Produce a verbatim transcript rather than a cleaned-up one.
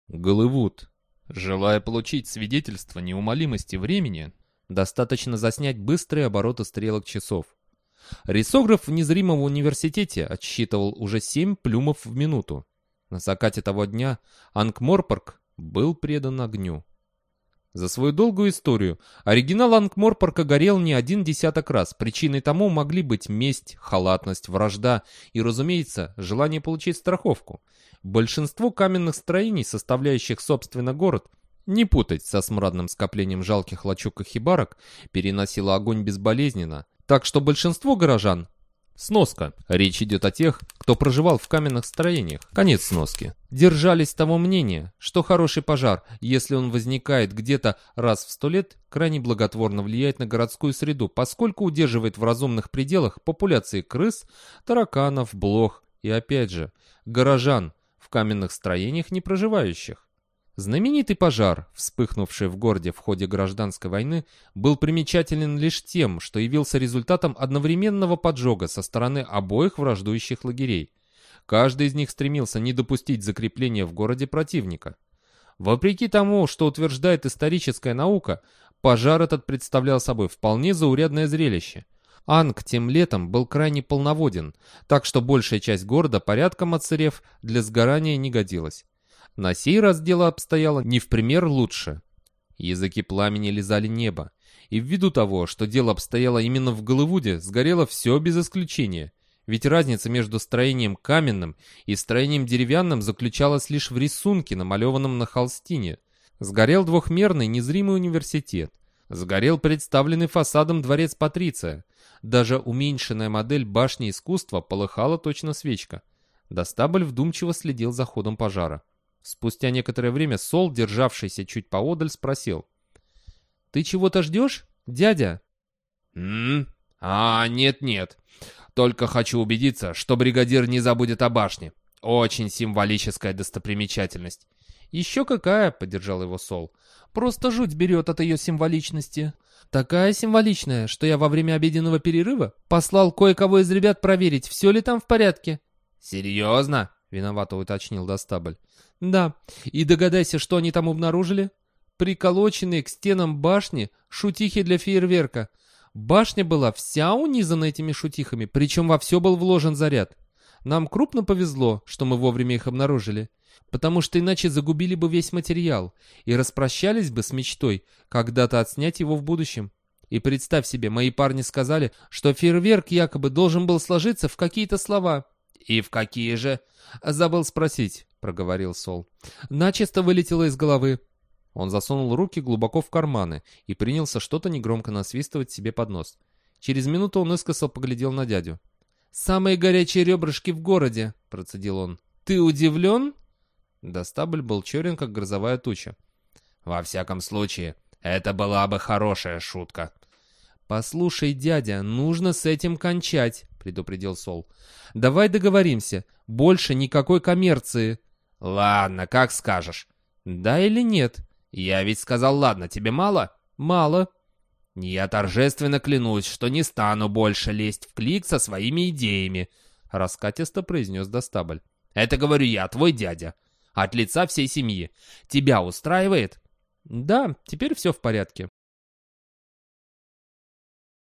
Голливуд. Желая получить свидетельство неумолимости времени, достаточно заснять быстрые обороты стрелок часов. Рисограф в незримом университете отсчитывал уже семь плюмов в минуту. На закате того дня Анкморпорк был предан огню. За свою долгую историю оригинал Анкморпорка горел не один десяток раз. Причиной тому могли быть месть, халатность, вражда и, разумеется, желание получить страховку. Большинство каменных строений, составляющих, собственно, город, не путать со смрадным скоплением жалких лачуг и хибарок, переносило огонь безболезненно. Так что большинство горожан... Сноска. Речь идет о тех, кто проживал в каменных строениях. Конец сноски. Держались того мнения, что хороший пожар, если он возникает где-то раз в сто лет, крайне благотворно влияет на городскую среду, поскольку удерживает в разумных пределах популяции крыс, тараканов, блох и, опять же, горожан в каменных строениях не проживающих. Знаменитый пожар, вспыхнувший в городе в ходе гражданской войны, был примечателен лишь тем, что явился результатом одновременного поджога со стороны обоих враждующих лагерей. Каждый из них стремился не допустить закрепления в городе противника. Вопреки тому, что утверждает историческая наука, пожар этот представлял собой вполне заурядное зрелище. Анг тем летом был крайне полноводен, так что большая часть города, порядком отсырев, для сгорания не годилась. На сей раз дело обстояло не в пример лучше. Языки пламени лизали небо, и ввиду того, что дело обстояло именно в Голливуде, сгорело все без исключения. Ведь разница между строением каменным и строением деревянным заключалась лишь в рисунке, намалеванном на холстине. Сгорел двухмерный незримый университет. Сгорел представленный фасадом дворец Патриция. Даже уменьшенная модель башни искусства полыхала точно свечка. Достабль вдумчиво следил за ходом пожара. Спустя некоторое время Сол, державшийся чуть поодаль, спросил. «Ты чего-то ждешь, дядя?» «М? А, нет-нет. Только хочу убедиться, что бригадир не забудет о башне. Очень символическая достопримечательность». «Еще какая?» — поддержал его Сол. «Просто жуть берет от ее символичности. Такая символичная, что я во время обеденного перерыва послал кое-кого из ребят проверить, все ли там в порядке». «Серьезно?» — виновато уточнил Достабль. «Да, и догадайся, что они там обнаружили? Приколоченные к стенам башни шутихи для фейерверка. Башня была вся унизана этими шутихами, причем во все был вложен заряд. Нам крупно повезло, что мы вовремя их обнаружили, потому что иначе загубили бы весь материал и распрощались бы с мечтой когда-то отснять его в будущем. И представь себе, мои парни сказали, что фейерверк якобы должен был сложиться в какие-то слова». «И в какие же?» «Забыл спросить», — проговорил Сол. «Начисто вылетело из головы». Он засунул руки глубоко в карманы и принялся что-то негромко насвистывать себе под нос. Через минуту он искоса поглядел на дядю. «Самые горячие ребрышки в городе», — процедил он. «Ты удивлен?» Достабль был черен, как грозовая туча. «Во всяком случае, это была бы хорошая шутка». «Послушай, дядя, нужно с этим кончать», — предупредил Сол. «Давай договоримся. Больше никакой коммерции». «Ладно, как скажешь». «Да или нет?» «Я ведь сказал ладно, тебе мало?» «Мало». «Я торжественно клянусь, что не стану больше лезть в клик со своими идеями», — раскатисто произнес Достабль. «Это говорю я, твой дядя. От лица всей семьи. Тебя устраивает?» «Да, теперь все в порядке».